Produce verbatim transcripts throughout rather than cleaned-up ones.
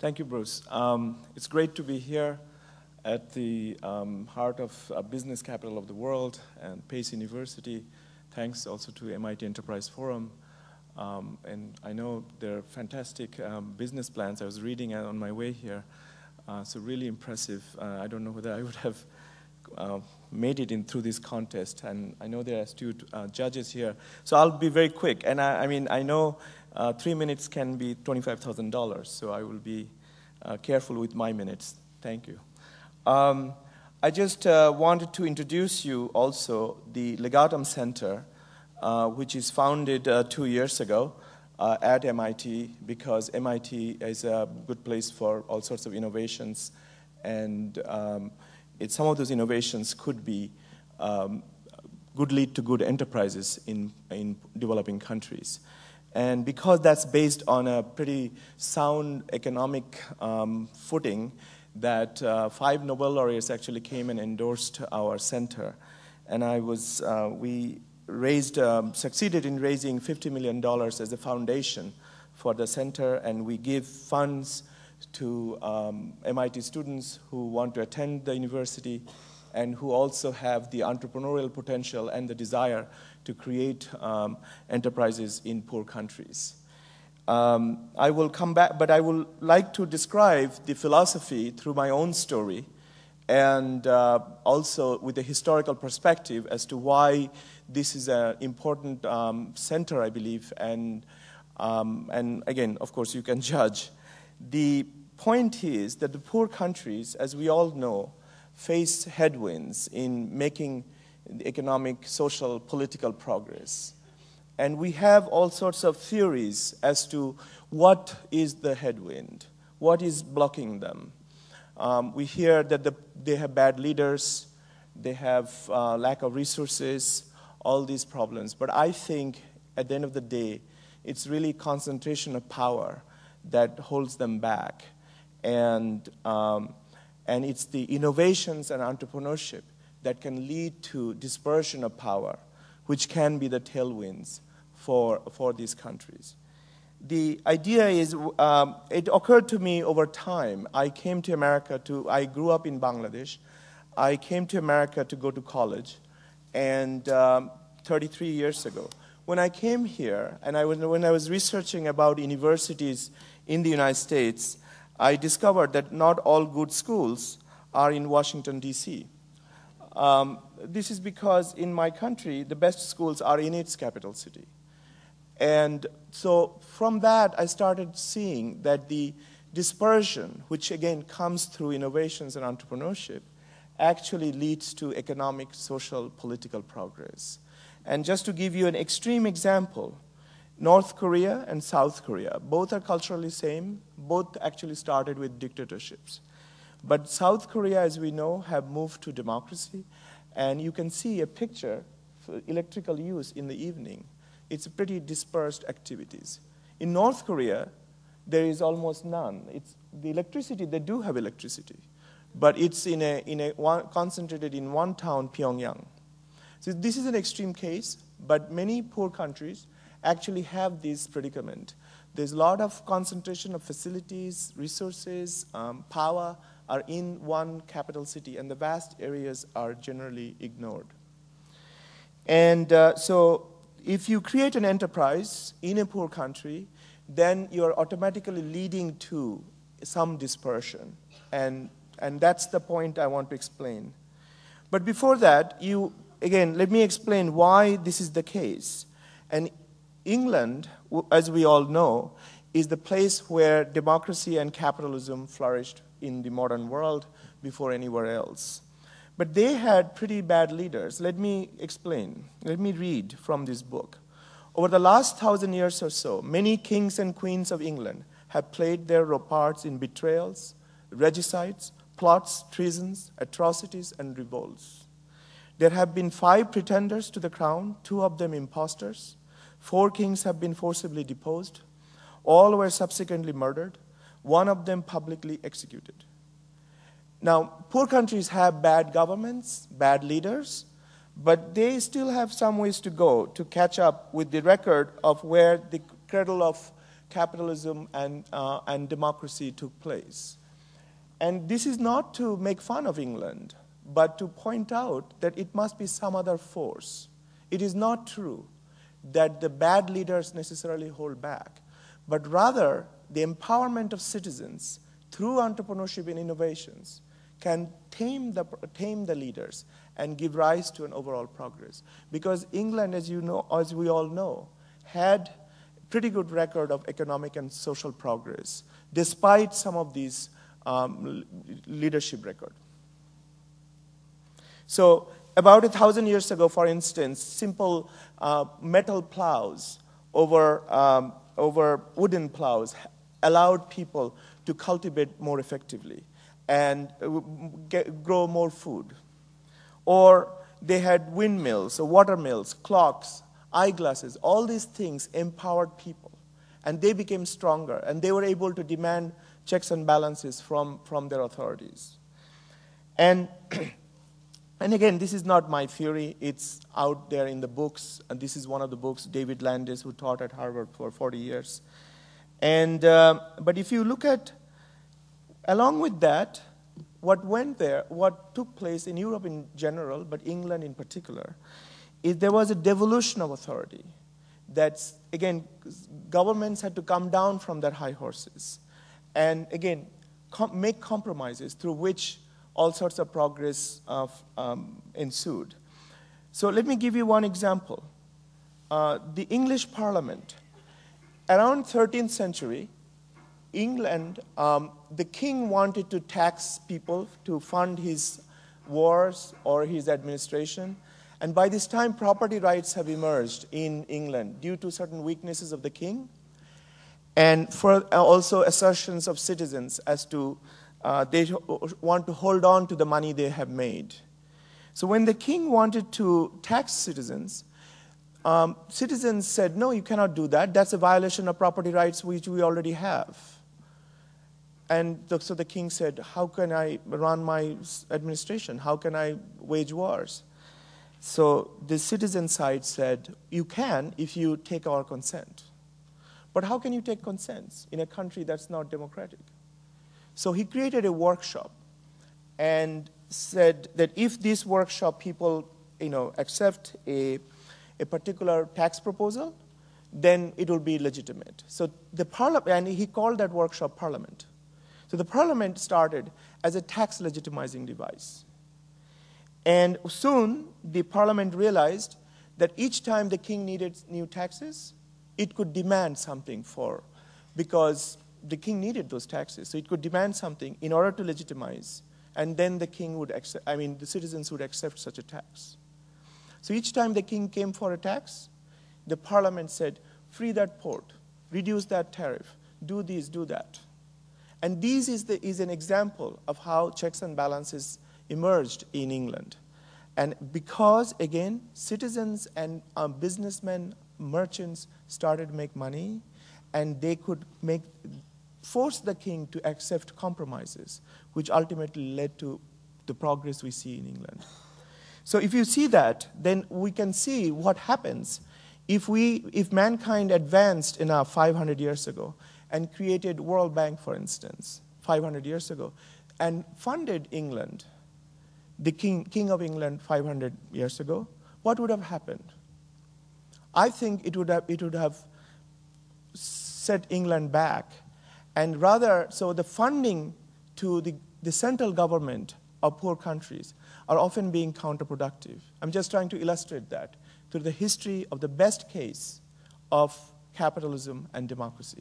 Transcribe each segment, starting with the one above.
Thank you, Bruce. Um, it's great to be here at the um, heart of uh, business capital of the world and Pace University. Thanks also to M I T Enterprise Forum. Um, and I know there are fantastic um, business plans. I was reading on my way here. Uh, so really impressive. Uh, I don't know whether I would have uh, made it in through this contest. And I know there are astute uh, judges here. So I'll be very quick. And I, I mean, I know uh, three minutes can be twenty-five thousand dollars. So I will be uh, careful with my minutes. Thank you. Um, I just uh, wanted to introduce you also the Legatum Center, uh, which is founded uh, two years ago uh, at M I T, because M I T is a good place for all sorts of innovations, and um, it, some of those innovations could be um, good lead to good enterprises in, in developing countries. And because that's based on a pretty sound economic um, footing, that uh, five Nobel laureates actually came and endorsed our center. And I was, uh, we raised, um, succeeded in raising fifty million dollars as a foundation for the center, and we give funds to um, M I T students who want to attend the university and who also have the entrepreneurial potential and the desire to create um, enterprises in poor countries. Um, I will come back, but I would like to describe the philosophy through my own story, and uh, also with a historical perspective as to why this is an important um, center, I believe, and, um, and again, of course, you can judge. The point is that the poor countries, as we all know, face headwinds in making economic, social, political progress. And we have all sorts of theories as to what is the headwind, what is blocking them. Um, we hear that the, they have bad leaders, they have uh, lack of resources, all these problems. But I think at the end of the day, it's really concentration of power that holds them back. And, um, and it's the innovations and entrepreneurship that can lead to dispersion of power, which can be the tailwinds for, for these countries. The idea is, um, it occurred to me over time. I came to America to, I grew up in Bangladesh. I came to America to go to college, and um, thirty-three years ago. When I came here, and I was, when I was researching about universities in the United States, I discovered that not all good schools are in Washington, D C Um, this is because in my country, the best schools are in its capital city. And so from that, I started seeing that the dispersion, which again comes through innovations and entrepreneurship, actually leads to economic, social, political progress. And just to give you an extreme example, North Korea and South Korea, both are culturally same, both actually started with dictatorships. But South Korea, as we know, have moved to democracy, and you can see a picture for electrical use in the evening. It's pretty dispersed activities. In North Korea, there is almost none. It's the electricity, they do have electricity, but it's in a, in a one, concentrated in one town, Pyongyang. So this is an extreme case, but many poor countries actually have this predicament. There's a lot of concentration of facilities, resources, um, power, are in one capital city, and the vast areas are generally ignored. And uh, so if you create an enterprise in a poor country, then you're automatically leading to some dispersion. And, and that's the point I want to explain. But before that, you, again, let me explain why this is the case. And England, as we all know, is the place where democracy and capitalism flourished in the modern world before anywhere else. But they had pretty bad leaders. Let me explain. Let me read from this book. Over the last thousand years or so, many kings and queens of England have played their parts in betrayals, regicides, plots, treasons, atrocities, and revolts. There have been five pretenders to the crown, two of them impostors. Four kings have been forcibly deposed. All were subsequently murdered. One of them publicly executed. Now, poor countries have bad governments, bad leaders, but they still have some ways to go to catch up with the record of where the cradle of capitalism and, uh, and democracy took place. And this is not to make fun of England, but to point out that it must be some other force. It is not true that the bad leaders necessarily hold back, but rather the empowerment of citizens through entrepreneurship and innovations can tame the, tame the leaders and give rise to an overall progress. Because England, as you know, as we all know, had a pretty good record of economic and social progress, despite some of these um, leadership record. So about a thousand years ago, for instance, simple uh, metal plows over, um, over wooden plows allowed people to cultivate more effectively and get, grow more food. Or they had windmills, or water mills, clocks, eyeglasses. All these things empowered people. And they became stronger, and they were able to demand checks and balances from, from their authorities. And, and again, this is not my theory. It's out there in the books. And this is one of the books, David Landis, who taught at Harvard for forty years. And, uh, but if you look at, along with that, what went there, what took place in Europe in general, but England in particular, is there was a devolution of authority. That's, again, governments had to come down from their high horses and, again, com make compromises through which all sorts of progress uh, um, ensued. So let me give you one example. Uh, the English Parliament. Around thirteenth century, England, um, the king wanted to tax people to fund his wars or his administration. And by this time, property rights have emerged in England due to certain weaknesses of the king and for also assertions of citizens as to uh, they want to hold on to the money they have made. So when the king wanted to tax citizens, um, citizens said, no, you cannot do that. That's a violation of property rights which we already have. And the, so the king said, how can I run my administration? How can I wage wars? So the citizen side said, you can if you take our consent. But how can you take consents in a country that's not democratic? So he created a workshop and said that if this workshop people you know, accept a, a particular tax proposal, then it will be legitimate. So the parliament, and he called that workshop Parliament. So the Parliament started as a tax legitimizing device. And soon, the Parliament realized that each time the king needed new taxes, it could demand something for, because the king needed those taxes. So it could demand something in order to legitimize, and then the king would accept, I mean, the citizens would accept such a tax. So each time the king came for a tax, the Parliament said, free that port, reduce that tariff, do this, do that. And this is, the, is an example of how checks and balances emerged in England. And because, again, citizens and uh, businessmen, merchants started to make money, and they could make, force the king to accept compromises, which ultimately led to the progress we see in England. So if you see that, then we can see what happens if, we, if mankind advanced enough five hundred years ago and created World Bank, for instance, five hundred years ago, and funded England, the king, king of England five hundred years ago, what would have happened? I think it would have, it would have set England back. And rather, so the funding to the, the central government of poor countries are often being counterproductive. I'm just trying to illustrate that through the history of the best case of capitalism and democracy.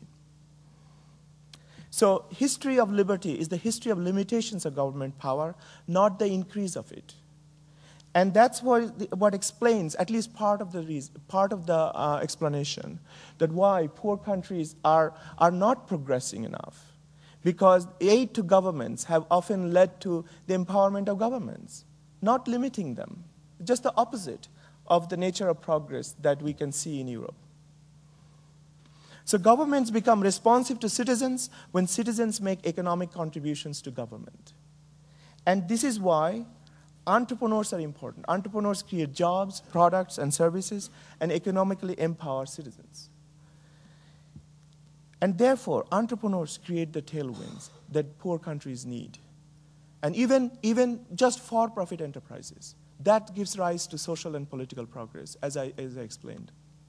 So history of liberty is the history of limitations of government power, not the increase of it. And that's what, what explains, at least part of the, reason, part of the uh, explanation, that why poor countries are, are not progressing enough. Because aid to governments have often led to the empowerment of governments, not limiting them, just the opposite of the nature of progress that we can see in Europe. So governments become responsive to citizens when citizens make economic contributions to government. And this is why entrepreneurs are important. Entrepreneurs create jobs, products, and services, and economically empower citizens. And therefore, entrepreneurs create the tailwinds that poor countries need. And even, even just for-profit enterprises. That gives rise to social and political progress, as I, as I explained.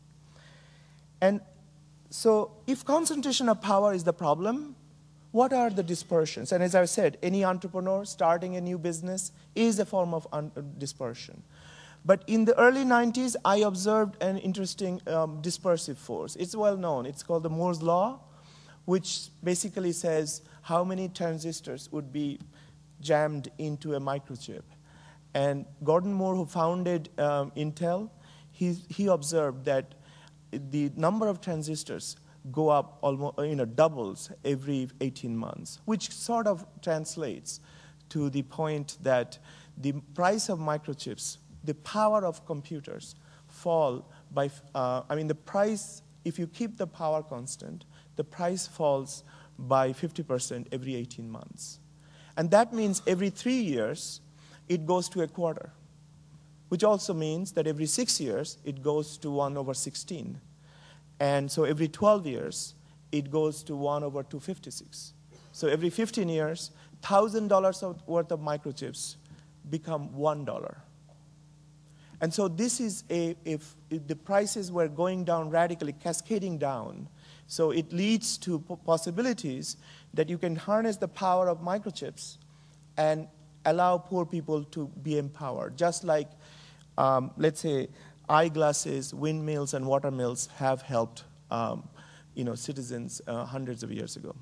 And so if concentration of power is the problem, what are the dispersions? And as I said, any entrepreneur starting a new business is a form of dispersion. But in the early nineties, I observed an interesting um, dispersive force. It's well known. It's called the Moore's Law, which basically says how many transistors would be jammed into a microchip. And Gordon Moore, who founded um, Intel, he, he observed that the number of transistors go up almost, you know, doubles every eighteen months, which sort of translates to the point that the price of microchips, the power of computers fall by, uh, I mean, the price, if you keep the power constant, the price falls by fifty percent every eighteen months. And that means every three years, it goes to a quarter, which also means that every six years, it goes to one over sixteen. And so every twelve years, it goes to one over two hundred fifty-six. So every fifteen years, one thousand dollars worth of microchips become one dollar. And so this is a, if, if the prices were going down radically, cascading down, so it leads to possibilities that you can harness the power of microchips and allow poor people to be empowered. Just like, um, let's say, eyeglasses, windmills, and water mills have helped um, you know, citizens uh, hundreds of years ago.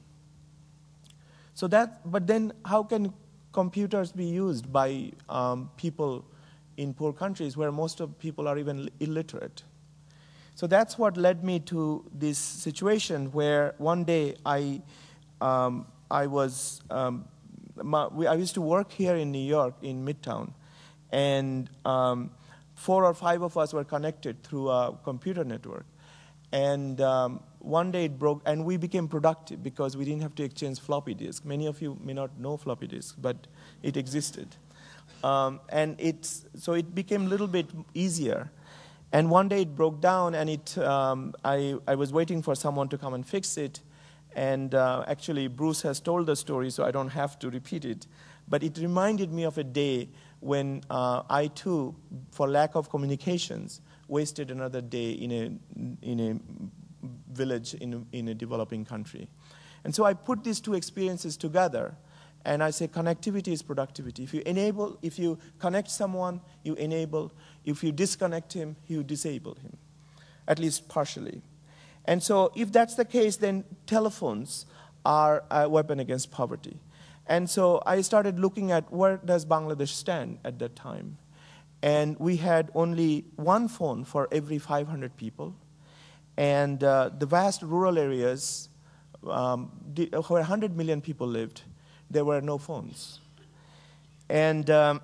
So that, but then how can computers be used by um, people in poor countries where most of people are even illiterate? So that's what led me to this situation where one day I, um, I was, um, my, we, I used to work here in New York in Midtown, and um, four or five of us were connected through a computer network. And um, one day it broke, and we became productive because we didn't have to exchange floppy disks. Many of you may not know floppy disks, but it existed. Um, and it's, so it became a little bit easier. And one day it broke down, and it, um, I, I was waiting for someone to come and fix it. And uh, actually, Bruce has told the story, so I don't have to repeat it. But it reminded me of a day when uh, I, too, for lack of communications, wasted another day in a, in a village in a, in a developing country. And so I put these two experiences together, and I say connectivity is productivity. If you enable, if you connect someone, you enable. If you disconnect him, you disable him, at least partially. And so if that's the case, then telephones are a weapon against poverty. And so I started looking at where does Bangladesh stand at that time. And we had only one phone for every five hundred people. And uh, the vast rural areas um, where one hundred million people lived, there were no phones. And, um,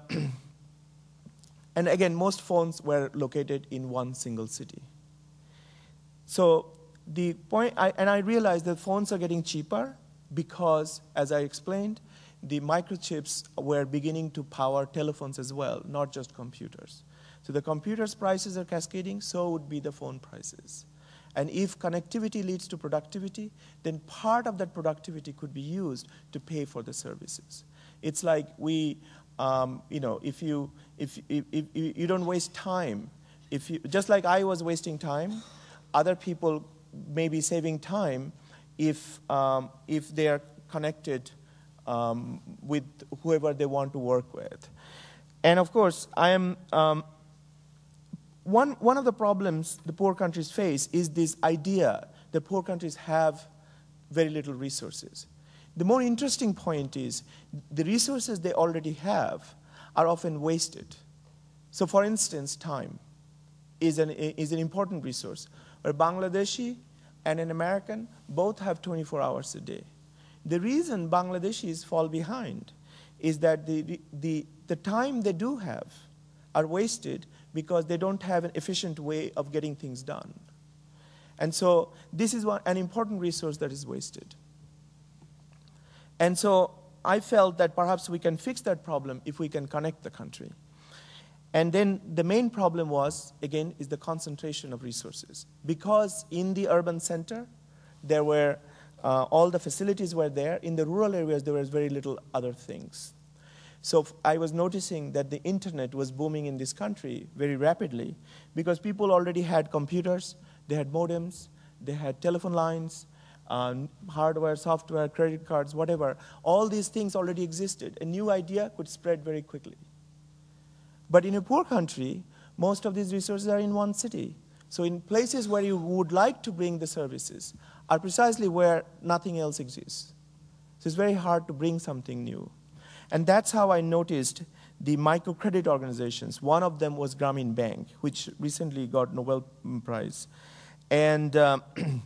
and again, most phones were located in one single city. So the point, I, and I realized that phones are getting cheaper because, as I explained, the microchips were beginning to power telephones as well, not just computers. So the computers' prices are cascading, so would be the phone prices. And if connectivity leads to productivity, then part of that productivity could be used to pay for the services. It's like we, um, you know, if you, if, if, if you don't waste time, if you, just like I was wasting time, other people may be saving time if, um, if they are connected Um, with whoever they want to work with. And of course, I am, um, one, one of the problems the poor countries face is this idea that poor countries have very little resources. The more interesting point is the resources they already have are often wasted. So for instance, time is an, is an important resource, where Bangladeshi and an American both have twenty-four hours a day. The reason Bangladeshis fall behind is that the, the, the time they do have are wasted because they don't have an efficient way of getting things done. And so this is one, an important resource that is wasted. And so I felt that perhaps we can fix that problem if we can connect the country. And then the main problem was, again, is the concentration of resources. Because in the urban center, there were Uh, all the facilities were there. In the rural areas, there was very little other things. So I was noticing that the internet was booming in this country very rapidly because people already had computers, they had modems, they had telephone lines, uh, hardware, software, credit cards, whatever. All these things already existed. A new idea could spread very quickly. But in a poor country, most of these resources are in one city. So in places where you would like to bring the services are precisely where nothing else exists. So it's very hard to bring something new. And that's how I noticed the microcredit organizations. One of them was Grameen Bank, which recently got Nobel Prize. And, um,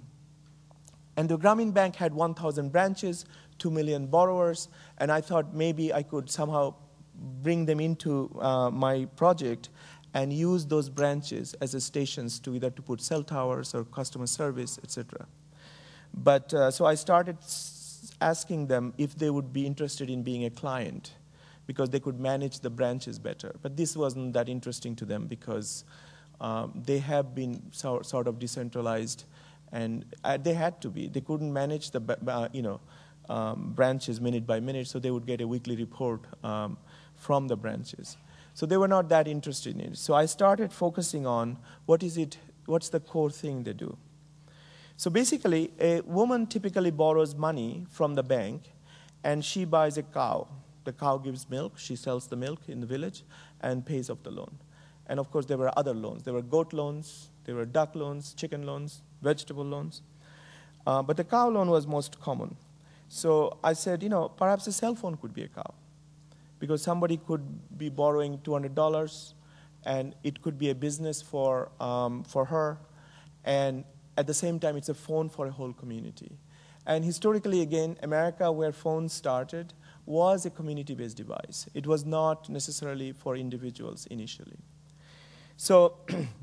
and the Grameen Bank had one thousand branches, two million borrowers, and I thought maybe I could somehow bring them into uh, my project and use those branches as a stations to either to put cell towers or customer service, et cetera. But uh, so I started asking them if they would be interested in being a client because they could manage the branches better. But this wasn't that interesting to them because um, they have been so, sort of decentralized, and uh, they had to be. They couldn't manage the uh, you know um, branches minute by minute, so they would get a weekly report um, from the branches. So they were not that interested in it. So I started focusing on what is it, what's the core thing they do. So basically, a woman typically borrows money from the bank, and she buys a cow. The cow gives milk. She sells the milk in the village and pays off the loan. And of course, there were other loans. There were goat loans, there were duck loans, chicken loans, vegetable loans. Uh, but the cow loan was most common. So I said, you know, perhaps a cell phone could be a cow, because somebody could be borrowing two hundred dollars, and it could be a business for, um, for her. And at the same time, it's a phone for a whole community. And historically, again, America, where phones started, was a community-based device. It was not necessarily for individuals initially. So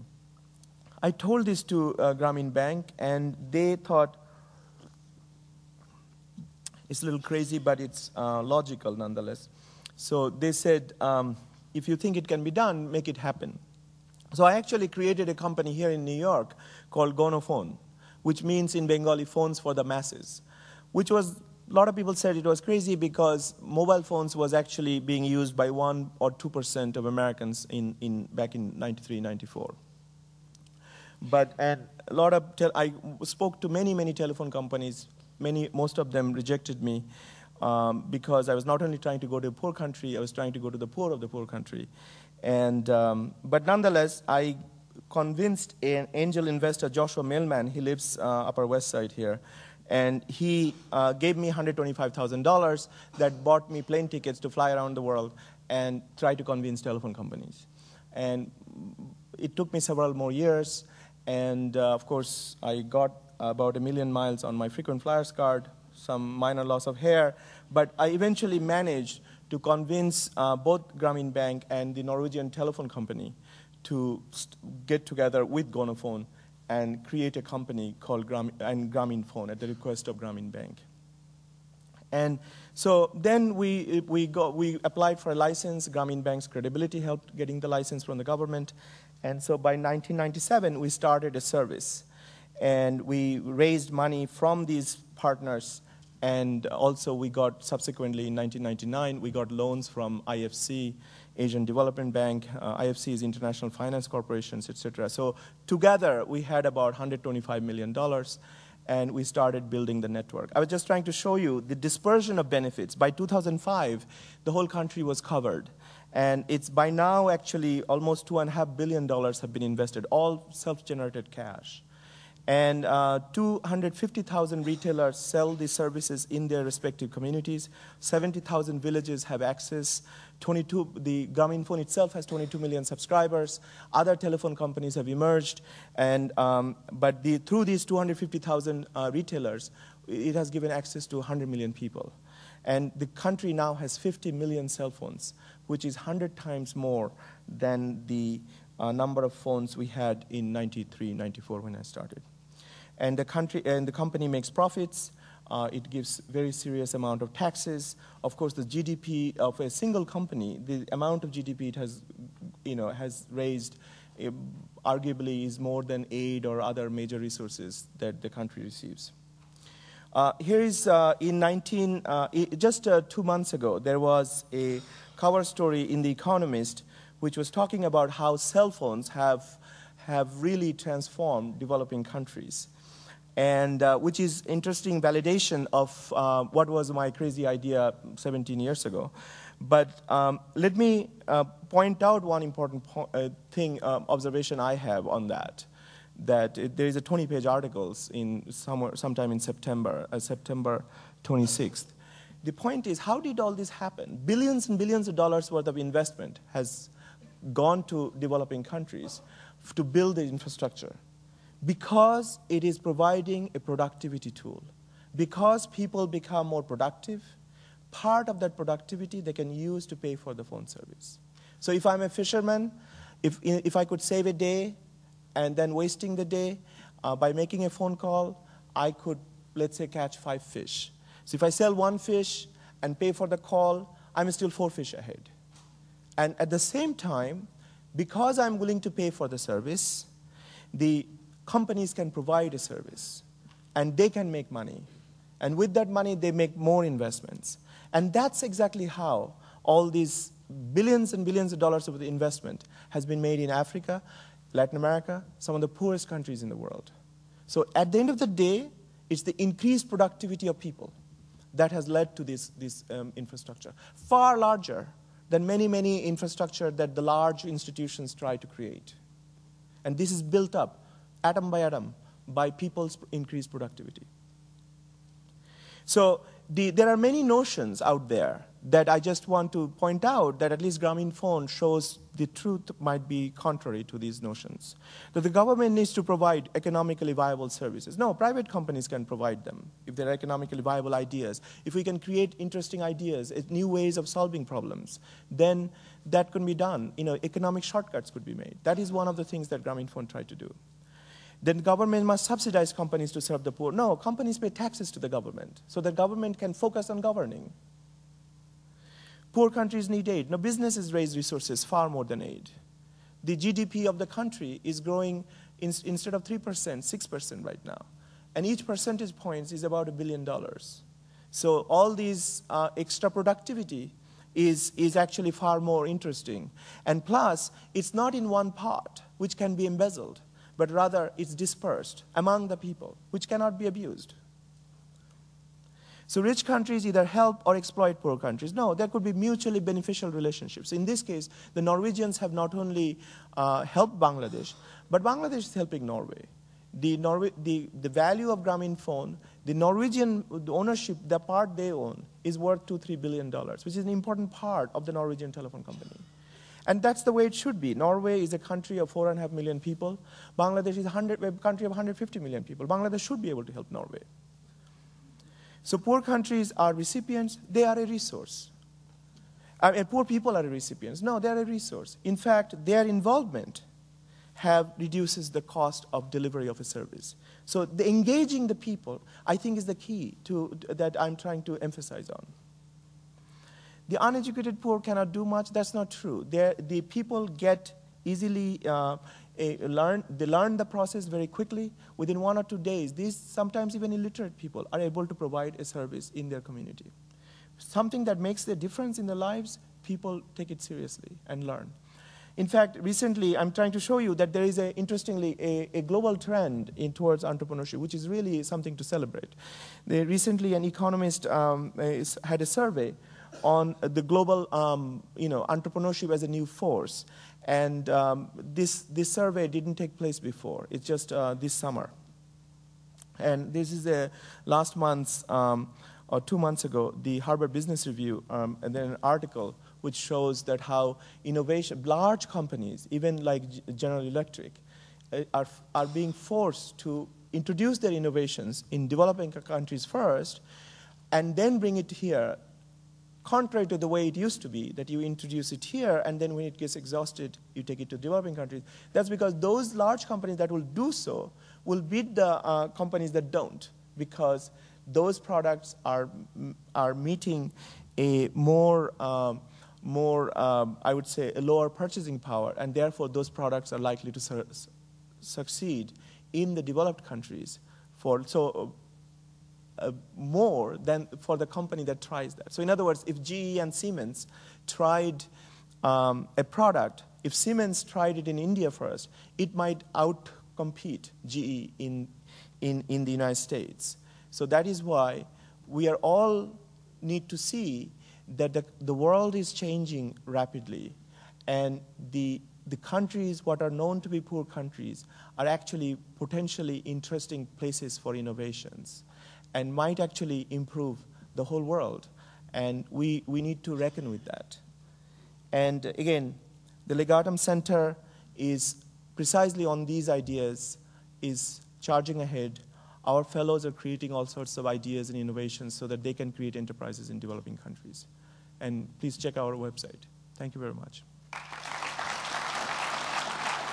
I told this to uh, Grameen Bank, and they thought, it's a little crazy, but it's uh, logical nonetheless. So they said, um, if you think it can be done, make it happen. So I actually created a company here in New York called Gonophone, which means in Bengali, phones for the masses, which was, a lot of people said it was crazy because mobile phones was actually being used by one or two percent of Americans in, in, back in ninety-three, ninety-four. But, and a lot of, tel I spoke to many, many telephone companies. Many, most of them rejected me um, because I was not only trying to go to a poor country, I was trying to go to the poor of the poor country. And, um, but nonetheless, I convinced an angel investor, Joshua Millman. He lives uh, Upper West Side here. And he uh, gave me one hundred twenty-five thousand dollars that bought me plane tickets to fly around the world and try to convince telephone companies. And it took me several more years. And uh, of course, I got about a million miles on my frequent flyers card, some minor loss of hair. But I eventually managed to convince uh, both Grameen Bank and the Norwegian telephone company to get together with Gonophone and create a company called Gram and Grameen Phone at the request of Grameen Bank. And so then we, we, got, we applied for a license. Grameen Bank's credibility helped getting the license from the government. And so by nineteen ninety-seven, we started a service. And we raised money from these partners. And also we got, subsequently in nineteen ninety-nine, we got loans from I F C, Asian Development Bank. Uh, I F C is International Finance Corporations, et cetera. So together, we had about one hundred twenty-five million dollars, and we started building the network. I was just trying to show you the dispersion of benefits. By two thousand five, the whole country was covered. And it's by now, actually, almost two point five billion dollars have been invested, all self-generated cash. And uh, two hundred fifty thousand retailers sell these services in their respective communities. seventy thousand villages have access. twenty-two, the Grameen Phone itself has twenty-two million subscribers. Other telephone companies have emerged. And, um, but the, through these two hundred fifty thousand uh, retailers, it has given access to one hundred million people. And the country now has fifty million cell phones, which is one hundred times more than the uh, number of phones we had in ninety-three, ninety-four when I started. And the country and the company makes profits. Uh, it gives very serious amount of taxes. Of course, the G D P of a single company, the amount of G D P it has, you know, has raised, uh, arguably is more than aid or other major resources that the country receives. Uh, here is uh, in nineteen, uh, just uh, two months ago, there was a cover story in The Economist which was talking about how cell phones have, have really transformed developing countries. And uh, which is interesting validation of uh, what was my crazy idea seventeen years ago. But um, let me uh, point out one important po uh, thing, uh, observation I have on that. That it, there is a twenty page article in somewhere, sometime in September, uh, September twenty-sixth. The point is, how did all this happen? Billions and billions of dollars worth of investment has gone to developing countries to build the infrastructure. Because it is providing a productivity tool. Because people become more productive, part of that productivity they can use to pay for the phone service. So if I'm a fisherman, if, if I could save a day and then wasting the day, uh, by making a phone call, I could, let's say, catch five fish. So if I sell one fish and pay for the call, I'm still four fish ahead. And at the same time, because I'm willing to pay for the service, the companies can provide a service, and they can make money. And with that money, they make more investments. And that's exactly how all these billions and billions of dollars of the investment has been made in Africa, Latin America, some of the poorest countries in the world. So at the end of the day, it's the increased productivity of people that has led to this, this um, infrastructure, far larger than many, many infrastructure that the large institutions try to create. And this is built up atom by atom, by people's increased productivity. So the, there are many notions out there that I just want to point out that at least Grameenphone shows the truth might be contrary to these notions. That the government needs to provide economically viable services. No, private companies can provide them if they're economically viable ideas. If we can create interesting ideas, new ways of solving problems, then that can be done. You know, economic shortcuts could be made. That is one of the things that Grameenphone tried to do. Then government must subsidize companies to serve the poor. No, companies pay taxes to the government so the government can focus on governing. Poor countries need aid. No, businesses raise resources far more than aid. The G D P of the country is growing in, instead of three percent, six percent right now. And each percentage point is about a billion dollars. So all these uh, extra productivity is, is actually far more interesting. And plus, it's not in one pot, which can be embezzled, but rather it's dispersed among the people, which cannot be abused. So rich countries either help or exploit poor countries. No, there could be mutually beneficial relationships. In this case, the Norwegians have not only uh, helped Bangladesh, but Bangladesh is helping Norway. The, Norwe the, the value of Grameenphone, the Norwegian the ownership, the part they own, is worth two, three billion dollars, which is an important part of the Norwegian telephone company. And that's the way it should be. Norway is a country of four and a half million people. Bangladesh is a, hundred, a country of one hundred fifty million people. Bangladesh should be able to help Norway. So poor countries are recipients. They are a resource. I mean, poor people are recipients. No, they are a resource. In fact, their involvement have reduces the cost of delivery of a service. So the engaging the people, I think, is the key to, that I'm trying to emphasize on. The uneducated poor cannot do much. That's not true. They're, the people get easily uh, a, learn. They learn the process very quickly. Within one or two days, these sometimes even illiterate people are able to provide a service in their community. Something that makes a difference in their lives, people take it seriously and learn. In fact, recently, I'm trying to show you that there is, a, interestingly, a, a global trend in towards entrepreneurship, which is really something to celebrate. They, recently, an economist um, is, had a survey on the global um, you know, entrepreneurship as a new force. And um, this, this survey didn't take place before. It's just uh, this summer. And this is a last month's, um, or two months ago, the Harvard Business Review, um, and then an article which shows that how innovation, large companies, even like General Electric, uh, are, are being forced to introduce their innovations in developing countries first, and then bring it here, contrary to the way it used to be, that you introduce it here, and then when it gets exhausted, you take it to developing countries. That's because those large companies that will do so will beat the uh, companies that don't, because those products are, are meeting a more, um, more um, I would say, a lower purchasing power, and therefore those products are likely to su succeed in the developed countries. For, so uh, more than for the company that tries that. So in other words, if G E and Siemens tried um, a product, if Siemens tried it in India first, it might outcompete G E in, in, in the United States. So that is why we are all need to see that the, the world is changing rapidly, and the, the countries, what are known to be poor countries, are actually potentially interesting places for innovations and might actually improve the whole world. And we, we need to reckon with that. And again, the Legatum Center is precisely on these ideas, is charging ahead. Our fellows are creating all sorts of ideas and innovations so that they can create enterprises in developing countries. And please check our website. Thank you very much.